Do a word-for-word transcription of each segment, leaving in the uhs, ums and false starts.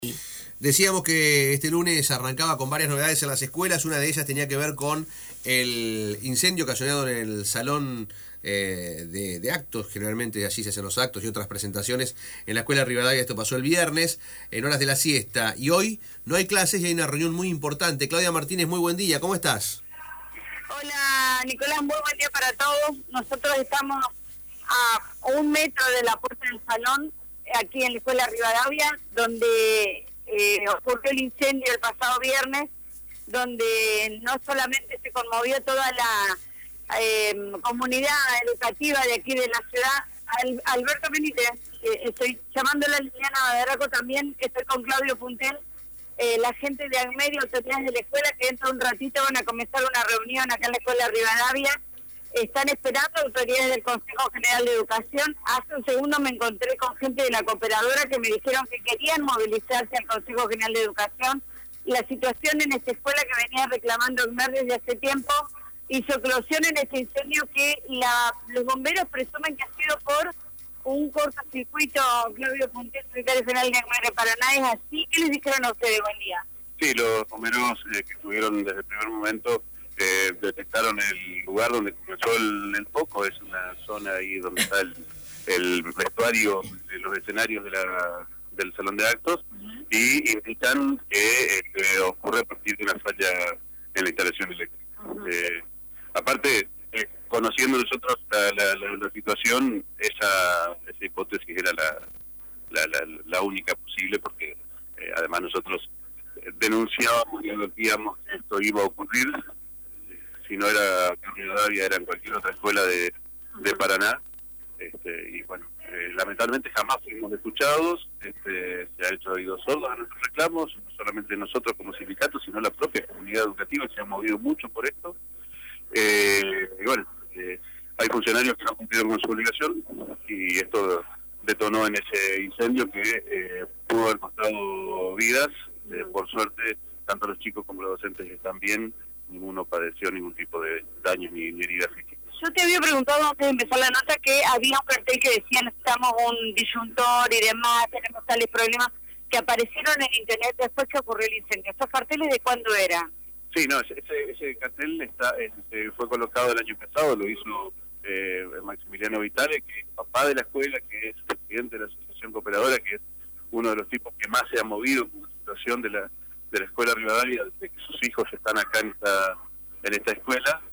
Decíamos que este lunes arrancaba con varias novedades en las escuelas. Una de ellas tenía que ver con el incendio ocasionado en el salón eh, de, de actos. Generalmente allí se hacen los actos y otras presentaciones en la escuela Rivadavia. Esto pasó el viernes en horas de la siesta. Y hoy no hay clases y hay una reunión muy importante. Claudia Martínez, muy buen día. ¿Cómo estás? Hola Nicolás, muy buen día para todos. Nosotros estamos a un metro de la puerta del salón, aquí en la escuela Rivadavia, donde eh, ocurrió el incendio el pasado viernes, donde no solamente se conmovió toda la eh, comunidad educativa de aquí de la ciudad. Al, Alberto Benítez, eh, estoy llamándola a Liliana Badaraco también, estoy con Claudio Puntel, eh, la gente de Agmedio, autoridades de la escuela, que dentro de un ratito van a comenzar una reunión acá en la escuela Rivadavia. Están esperando autoridades del Consejo General de Educación. Hace un segundo me encontré con gente de la cooperadora que me dijeron que querían movilizarse al Consejo General de Educación. La situación en esta escuela que venía reclamando Agmer desde hace tiempo hizo eclosión en este incendio que la, los bomberos presumen que ha sido por un cortocircuito. Claudio Puntel, secretario general de Agmer de Paraná, ¿es así? ¿Qué les dijeron a ustedes? Buen día. Sí, los bomberos eh, que estuvieron desde el primer momento Eh, detectaron el lugar donde comenzó el, el foco. Es una zona ahí donde está el, el vestuario de los escenarios de la, del salón de actos, uh-huh. y indican que eh, ocurre a partir de una falla en la instalación eléctrica. Uh-huh. eh, aparte, eh, conociendo nosotros la, la, la, la situación, esa, esa hipótesis era la, la, la, la única posible, porque eh, además nosotros denunciábamos y advertíamos que esto iba a ocurrir. Si no era Rivadavia, era en cualquier otra escuela de, de Paraná. Este, y bueno, eh, lamentablemente jamás fuimos escuchados. Este, se ha hecho oídos sordos a nuestros reclamos, no solamente nosotros como sindicatos, sino la propia comunidad educativa se ha movido mucho por esto. Eh, y bueno, eh, hay funcionarios que no cumplieron con su obligación y esto detonó en ese incendio que eh, pudo haber costado vidas. Eh, por suerte, tanto los chicos como los docentes están bien. Ninguno padeció ningún tipo de daños ni, ni heridas físicas. Yo te había preguntado antes de empezar la nota que había un cartel que decía necesitamos un disyuntor y demás, tenemos tales problemas, que aparecieron en internet después que ocurrió el incendio. ¿Estos carteles de cuándo eran? Sí, no, ese, ese cartel está este, fue colocado el año pasado, lo hizo eh, Maximiliano Vitale, que es papá de la escuela, que es presidente de la Asociación Cooperadora, que es uno de los tipos que más se ha movido con la situación de la de la escuela Rivadavia, de que sus hijos están acá en esta, en esta escuela.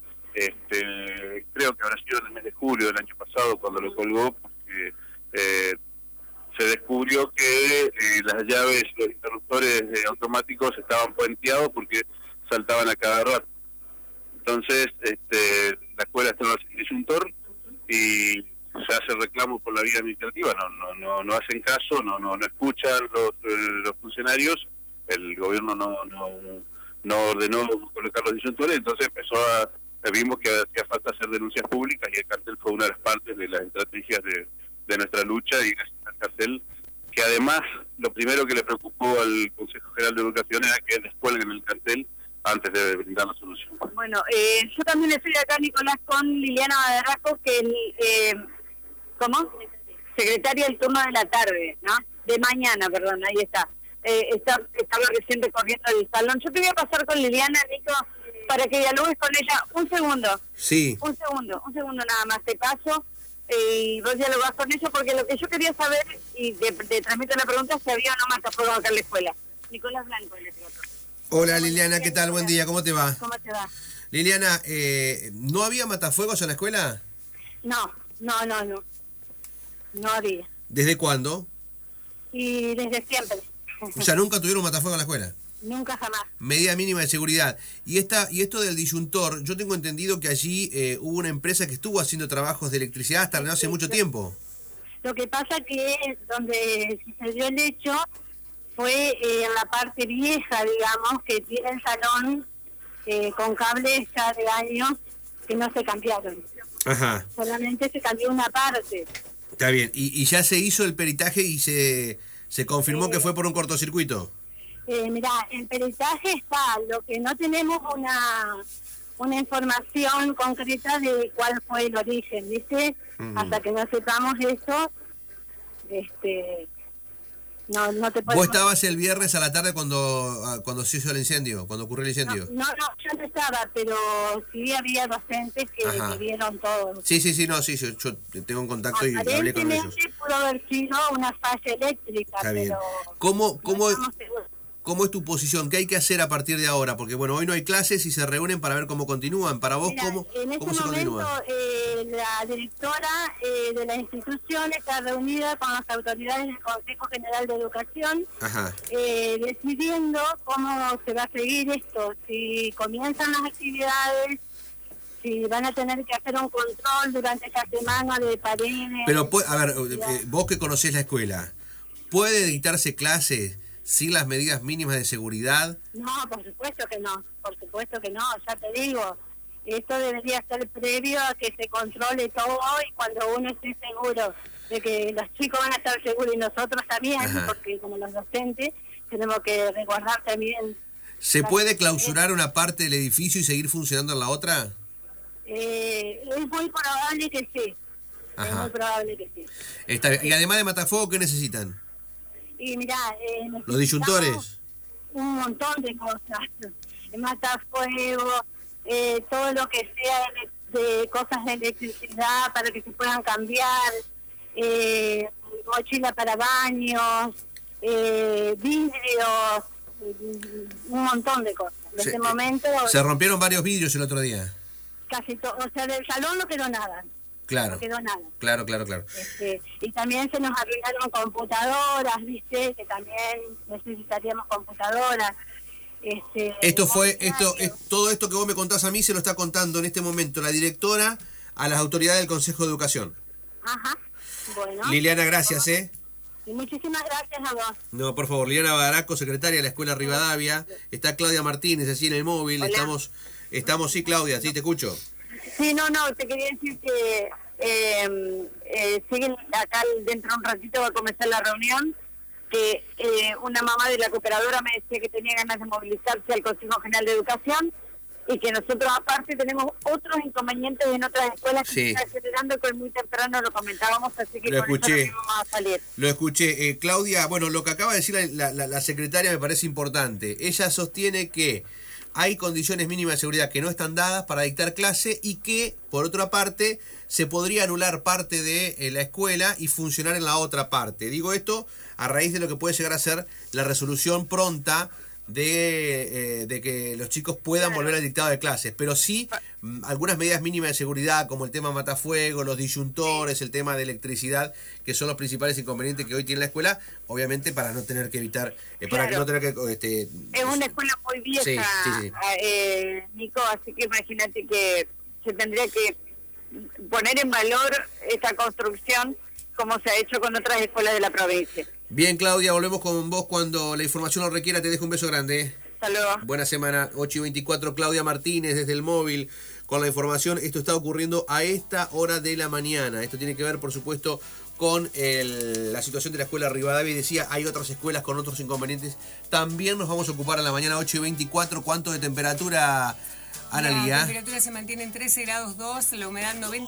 Este, creo que habrá sido en el mes de julio del año pasado cuando lo colgó, porque eh, se descubrió que eh, las llaves y los interruptores eh, automáticos estaban puenteados porque saltaban a cada rato. Entonces, este, la escuela estaba sin disyuntor y se hace reclamo por la vía administrativa, no no no no hacen caso, no no no escuchan los, eh, los funcionarios. El gobierno no no no ordenó colocar los disyuntores, entonces empezó a, vimos que hacía falta hacer denuncias públicas y el cartel fue una de las partes de las estrategias de, de nuestra lucha, y gracias al cartel, que además lo primero que le preocupó al Consejo General de Educación era que descuelguen el cartel antes de brindar la solución. Bueno, eh, yo también estoy acá, Nicolás, con Liliana Badaraco, que es, eh, ¿cómo? Secretaria del turno de la tarde, ¿no? De mañana, perdón, ahí está. Eh, está, estaba recién recorriendo el salón. Yo te voy a pasar con Liliana, Nico, para que dialogues con ella. Un segundo. Sí. Un segundo, un segundo nada más te paso eh, y vos dialogás con ella, porque lo que yo quería saber, y te, te transmito la pregunta, es si había o no matafuego acá en la escuela. Nicolás Blanco, el otro. Hola Liliana, ¿qué tal? Buen día, ¿cómo te va? ¿Cómo te va? Liliana, eh, ¿no había matafuegos en la escuela? No, no, no, no. No había. ¿Desde cuándo? Y desde siempre. O sea, ¿nunca tuvieron matafuego en la escuela? Nunca, jamás. Medida mínima de seguridad. Y esta y esto del disyuntor, yo tengo entendido que allí eh, hubo una empresa que estuvo haciendo trabajos de electricidad hasta no hace mucho tiempo. Lo que pasa que donde sucedió el hecho fue eh, en la parte vieja, digamos, que tiene el salón eh, con cables ya de años que no se cambiaron. Ajá. Solamente se cambió una parte. Está bien. ¿Y, y ya se hizo el peritaje y se... ¿Se confirmó eh, que fue por un cortocircuito? Eh, mirá, el peritaje está, lo que no tenemos una una información concreta de cuál fue el origen, ¿viste? Uh-huh. Hasta que no sepamos eso, este No, no te ¿Vos podemos... estabas el viernes a la tarde cuando cuando se hizo el incendio, cuando ocurrió el incendio? No, no, no, yo no estaba, pero sí había docentes que, Ajá. que vieron todo. Sí, sí, sí, no, sí, yo, yo tengo un contacto y hablé con ellos. Aparentemente pudo haber sido una falla eléctrica, Está bien. pero ¿Cómo, cómo, no estamos seguros. ¿Cómo es tu posición? ¿Qué hay que hacer a partir de ahora? Porque bueno, hoy no hay clases y se reúnen para ver cómo continúan. Para vos, Mira, ¿cómo, en este cómo se momento continúa? eh, la directora eh, de la institución está reunida con las autoridades del Consejo General de Educación, Ajá. eh, decidiendo cómo se va a seguir esto, si comienzan las actividades, si van a tener que hacer un control durante esta semana de paredes. Pero, a ver, eh, vos que conocés la escuela, ¿puede dictarse clases sin las medidas mínimas de seguridad? No, por supuesto que no, por supuesto que no, ya te digo, esto debería ser previo a que se controle todo y cuando uno esté seguro de que los chicos van a estar seguros y nosotros también, Ajá. porque como los docentes tenemos que resguardar también. ¿Se puede clausurar una parte del edificio y seguir funcionando en la otra? Eh, es muy probable que sí, Ajá. es muy probable que sí. Está bien. Y además de matafuego, ¿qué necesitan? Y mirá, eh, ¿Los disyuntores? un montón de cosas, matafuego, eh, todo lo que sea de, de cosas de electricidad para que se puedan cambiar, eh, mochila para baños, eh, vidrios, un montón de cosas. En Se- este momento Se rompieron varios vidrios el otro día. casi todo, o sea, del salón no quedó nada, Claro, no quedó nada. claro, claro, claro. Este, y también se nos arruinaron computadoras, ¿viste? Que también necesitaríamos computadoras. Este, Esto fue, esto, monitores. es, todo esto que vos me contás a mí se lo está contando en este momento la directora a las autoridades del Consejo de Educación. Ajá, bueno. Liliana, gracias, ¿eh? Y muchísimas gracias a vos. No, por favor, Liliana Baraco, secretaria de la Escuela Rivadavia. Está Claudia Martínez, así en el móvil. Hola. Estamos, estamos, sí, Claudia, sí, te escucho. Sí, no, no, te quería decir que eh, eh, siguen acá dentro de un ratito va a comenzar la reunión, que eh, una mamá de la cooperadora me decía que tenía ganas de movilizarse al Consejo General de Educación y que nosotros aparte tenemos otros inconvenientes en otras escuelas que Sí. se están acelerando, que muy temprano lo comentábamos, así que Lo con escuché. eso no vamos a salir. Lo escuché. Eh, Claudia, bueno, lo que acaba de decir la, la, la secretaria me parece importante. Ella sostiene que hay condiciones mínimas de seguridad que no están dadas para dictar clase y que, por otra parte, se podría anular parte de eh, la escuela y funcionar en la otra parte. Digo esto a raíz de lo que puede llegar a ser la resolución pronta de, eh, de que los chicos puedan Claro. volver al dictado de clases, pero sí mm, algunas medidas mínimas de seguridad como el tema matafuego, los disyuntores, el tema de electricidad, que son los principales inconvenientes que hoy tiene la escuela, obviamente para no tener que evitar, eh, para que Claro. no tener que... Este, Es una escuela muy vieja, Sí, sí, sí. Eh, Nico, así que imagínate que se tendría que poner en valor esta construcción como se ha hecho con otras escuelas de la provincia. Bien, Claudia, volvemos con vos cuando la información lo requiera. Te dejo un beso grande. Hasta luego. Buena semana, ocho y veinticuatro, Claudia Martínez desde el móvil con la información. Esto está ocurriendo a esta hora de la mañana. Esto tiene que ver, por supuesto, con el, la situación de la escuela Rivadavia. Y decía, hay otras escuelas con otros inconvenientes. También nos vamos a ocupar a la mañana, ocho y veinticuatro. ¿Cuánto de temperatura, Analía? La temperatura se mantiene en trece grados dos, la humedad noventa.